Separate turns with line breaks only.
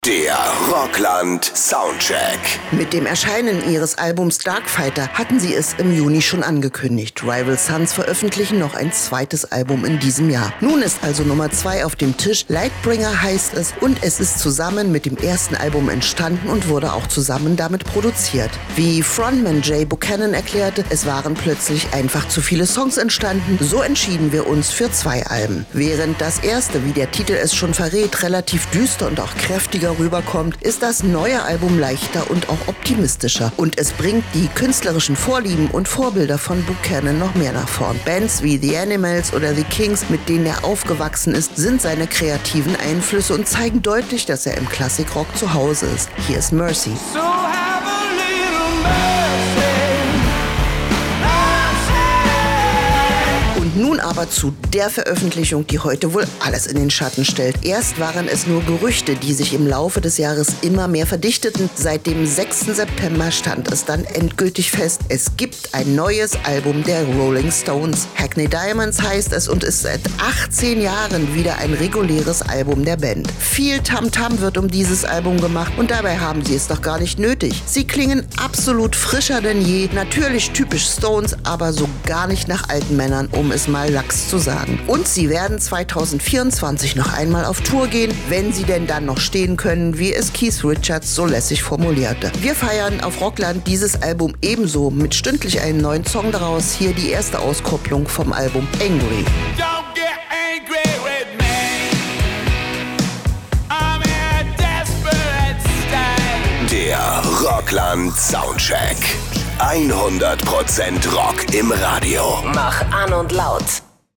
Der Rockland Soundcheck.
Mit dem Erscheinen ihres Albums Darkfighter hatten sie es im Juni schon angekündigt. Rival Sons veröffentlichen noch ein zweites Album in diesem Jahr. Nun ist also Nummer 2 auf dem Tisch. Lightbringer heißt es und es ist zusammen mit dem ersten Album entstanden und wurde auch zusammen damit produziert. Wie Frontman Jay Buchanan erklärte, es waren plötzlich einfach zu viele Songs entstanden. So entschieden wir uns für 2 Alben. Während das erste, wie der Titel es schon verrät, relativ düster und auch kräftiger rüberkommt, ist das neue Album leichter und auch optimistischer. Und es bringt die künstlerischen Vorlieben und Vorbilder von Buchanan noch mehr nach vorn. Bands wie The Animals oder The Kings, mit denen er aufgewachsen ist, sind seine kreativen Einflüsse und zeigen deutlich, dass er im Klassikrock zu Hause ist. Hier ist Mercy.
So have a little mercy.
Und nun aber zu der Veröffentlichung, die heute wohl alles in den Schatten stellt. Erst waren es nur Gerüchte, die sich im Laufe des Jahres immer mehr verdichteten. Seit dem 6. September stand es dann endgültig fest, es gibt ein neues Album der Rolling Stones. Hackney Diamonds heißt es und ist seit 18 Jahren wieder ein reguläres Album der Band. Viel Tamtam wird um dieses Album gemacht und dabei haben sie es doch gar nicht nötig. Sie klingen absolut frischer denn je, natürlich typisch Stones, aber so gar nicht nach alten Männern, um es mal lax zu sagen. Und sie werden 2024 noch einmal auf Tour gehen, wenn sie denn dann noch stehen können, wie es Keith Richards so lässig formulierte. Wir feiern auf Rockland dieses Album ebenso mit stündlich einem neuen Song daraus. Hier die erste Auskopplung vom Album Angry.
Don't get angry with me. I'm in a desperate state.
Der Rockland Soundcheck. 100% Rock im Radio.
Mach an und laut.